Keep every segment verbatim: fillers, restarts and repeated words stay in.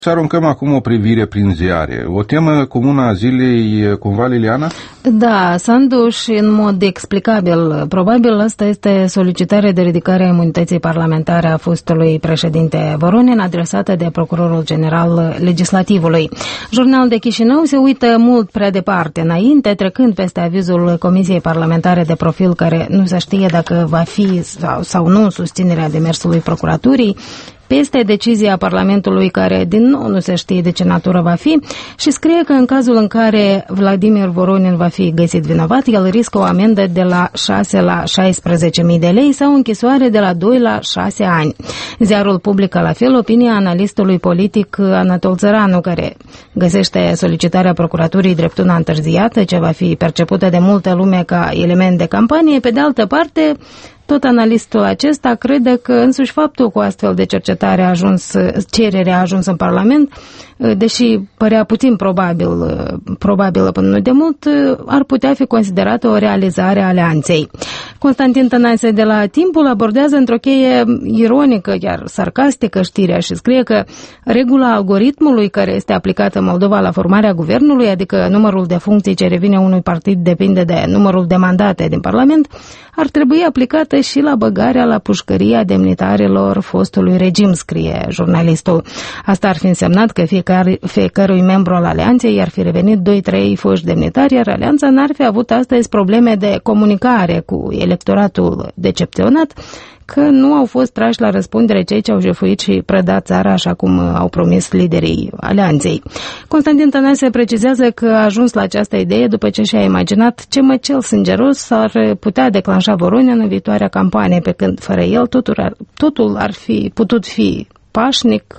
Să aruncăm acum o privire prin ziare. O temă comună a zilei, cumva, Liliana? Da, Sandu, și în mod explicabil, probabil asta este solicitarea de ridicare a imunității parlamentare a fostului președinte Voronin, adresată de Procurorul General Legislativului. Jurnalul de Chișinău se uită mult prea departe înainte, trecând peste avizul Comisiei Parlamentare de Profil, care nu se știe dacă va fi sau, sau nu susținerea demersului Procuraturii, peste decizia Parlamentului, care din nou nu se știe de ce natură va fi, și scrie că în cazul în care Vladimir Voronin va fi găsit vinovat, el riscă o amendă de la șase la șaisprezece mii de lei sau închisoare de la doi la șase ani. Ziarul publică la fel opinia analistului politic Anatol Țăranu, care găsește solicitarea procuraturii drept una întârziată, ce va fi percepută de multă lume ca element de campanie. Pe de altă parte, tot analistul acesta crede că însuși faptul că astfel de cercetare a ajuns, cererea a ajuns în Parlament, deși părea puțin probabil, probabil până nu de mult, ar putea fi considerată o realizare a alianței. Constantin Tănase de la Timpul abordează într-o cheie ironică, chiar sarcastică, știrea și scrie că regula algoritmului care este aplicată în Moldova la formarea guvernului, adică numărul de funcții ce revine unui partid depinde de numărul de mandate din Parlament, ar trebui aplicată și la băgarea la pușcăria demnitarilor fostului regim, scrie jurnalistul. Asta ar fi însemnat că fiecare, fiecărui membru al alianței i-ar fi revenit doi trei foști demnitari, iar alianța n-ar fi avut astăzi probleme de comunicare cu electoratul decepționat, că nu au fost trași la răspundere cei ce au jefuit și prădat țara așa cum au promis liderii alianței. Constantin Tănase precizează că a ajuns la această idee după ce și-a imaginat ce măcel sângeros ar putea declanșa Voronin în viitoarea campanie, pe când fără el totul ar, totul ar fi putut fi pașnic.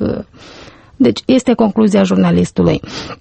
Deci este concluzia jurnalistului.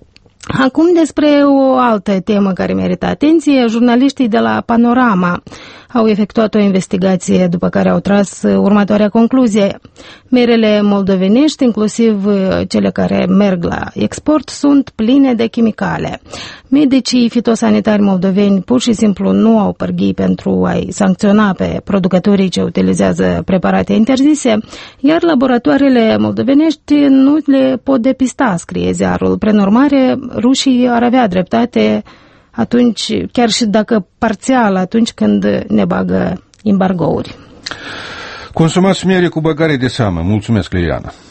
Acum despre o altă temă care merită atenție. Jurnaliștii de la Panorama au efectuat o investigație după care au tras următoarea concluzie. Merele moldovenești, inclusiv cele care merg la export, sunt pline de chimicale. Medicii fitosanitari moldoveni pur și simplu nu au pârghii pentru a-i sancționa pe producătorii ce utilizează preparate interzise, iar laboratoarele moldovenești nu le pot depista, scrie ziarul. Prin urmare, rușii ar avea dreptate atunci, chiar și dacă parțial, atunci când ne bagă embargouri. Consumați miere cu băgare de seamă. Mulțumesc, Liliana.